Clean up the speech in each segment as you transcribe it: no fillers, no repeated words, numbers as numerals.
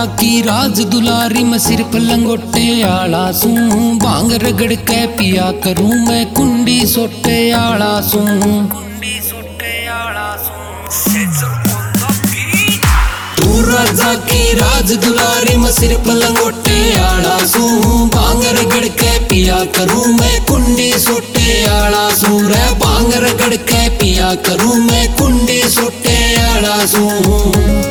की राज दुलारी मैं सिर्फ लंगोटे आला सूं। भांग रगड़ के पिया करूं मैं कुंडी सोटे आला सूं। तू राजा की राज दुलारी मैं सिर्फ लंगोटे आला सूं। भांग रगड़ के पिया करूं मैं कुंडी सोटे आला सूं। रे भांग रगड़ के पिया करूं मैं कुंडी सोटे आला सूं।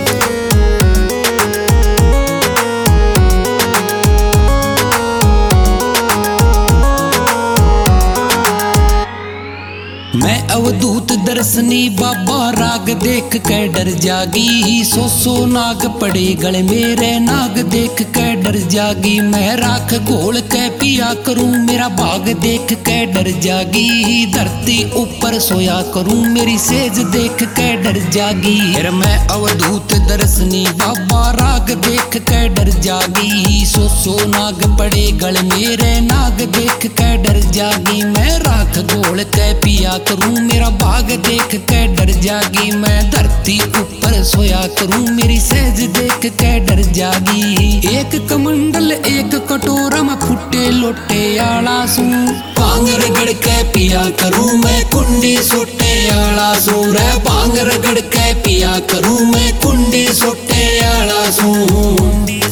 मैं अवधूत दर्शनी बाबा राग देख के डर जागी। सो नाग पड़े गले मेरे नाग देख के डर जागी। मैं राख घोल के पिया करूं मेरा भाग देख के डर जागी। धरती ऊपर सोया करूं मेरी सेज देख के डर जागी। फिर मैं अवधूत दर्शनी बाबा राग देख के डर जागी। सो नाग पड़े गले मेरे नाग देख के डर जागी। मैं राख घोल के पिया करूं मेरा भाग देख के डर जागी। मैं धरती ऊपर सोया करूं मेरी सहज देख के डर जागी। एक कमंडल एक कटोरा में फुटे लोटे आला सूं। भांग रगड़ के पिया करूं मैं कुंडी सोटे आला सूं। रे भांग रगड़ के पिया करूं मैं कुंडी सोटे आला सूं।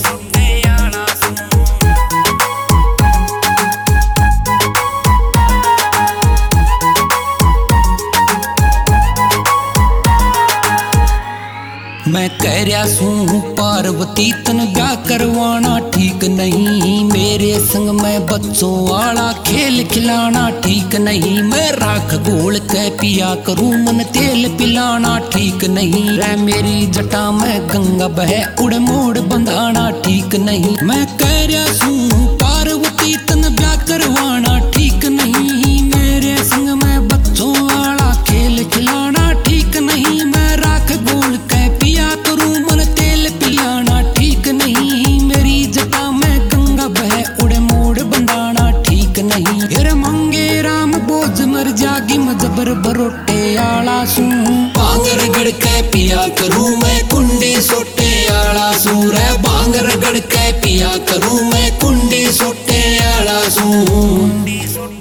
मैं कह रहा सूं पार्वती तन ब्याह करवाना ठीक नहीं। मेरे संग में बच्चों वाला खेल खिलाना ठीक नहीं। मैं राख घोल के पिया करूं मन तेल पिलाना ठीक नहीं। रे मेरी जटा में गंगा बहे उड़ मोड़ बंधाना ठीक नहीं। मैं कह रहा सूं पार्वती तन ब्याह करवाना ठीक नहीं। मेरे संग में बच्चों वाला खेल खिलाना ठीक नहीं। मैं राख घोल के पिया करूं मन तेल पिलाना ठीक नहीं। मेरी जटा में गंगा बहे उड़े मोड़ बंधाना ठीक नहीं। फिर मंगे राम बोझ मर जागी मैं जबर बरोटे आला सूं। भांग रगड़ के पिया करूं मैं कुंडी सोटे आला सूं। रे भांग रगड़ के पिया करूं मैं कुंडी सोटे आला सूं।